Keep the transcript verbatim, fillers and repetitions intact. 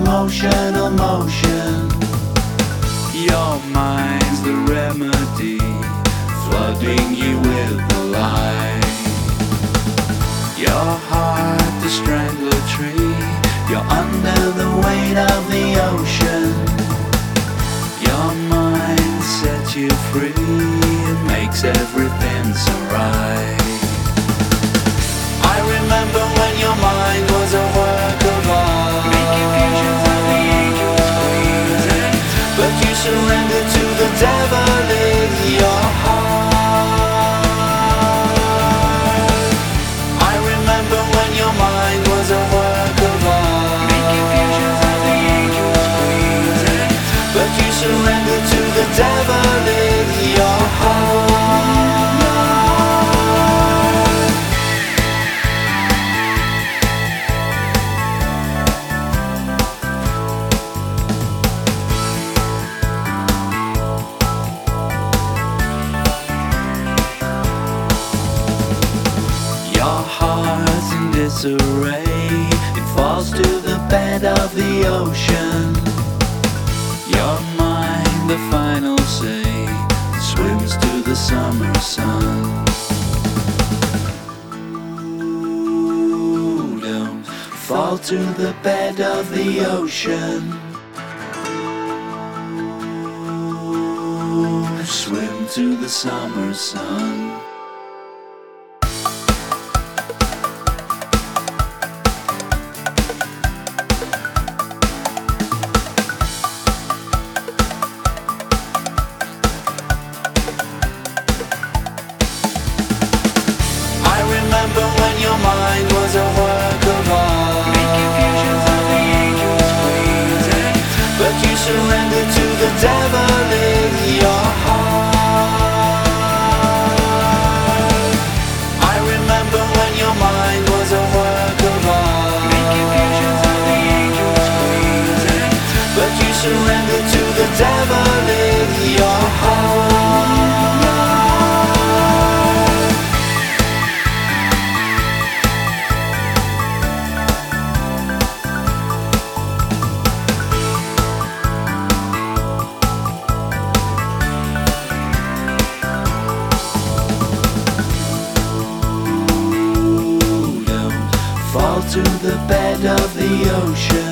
emotional motion. Your mind's the remedy, flooding you with the light. Your heart the strangler tree, you're under the weight of the ocean. Your mind sets you free, it makes everything so right. I remember when your mind was a work of art, making fusions of the angels squeezing, but you surrendered to the devil in your heart. I remember when your mind was a work of art, making fusions of the angels squeezing, but you surrendered to the devil in your heart. Your heart's in disarray, it falls to the bed of the ocean. Your mind, the final say, swims to the summer sun. Ooh, don't fall to the bed of the ocean. Ooh, swim to the summer sun. Remember when your mind was a work of art, making fusions of the angels squeezing, but you surrendered to the devil in your heart. I remember when your mind was a work of art, making fusions of the angels squeezing, but you surrendered to the devil in your heart. Fall to the bed of the ocean.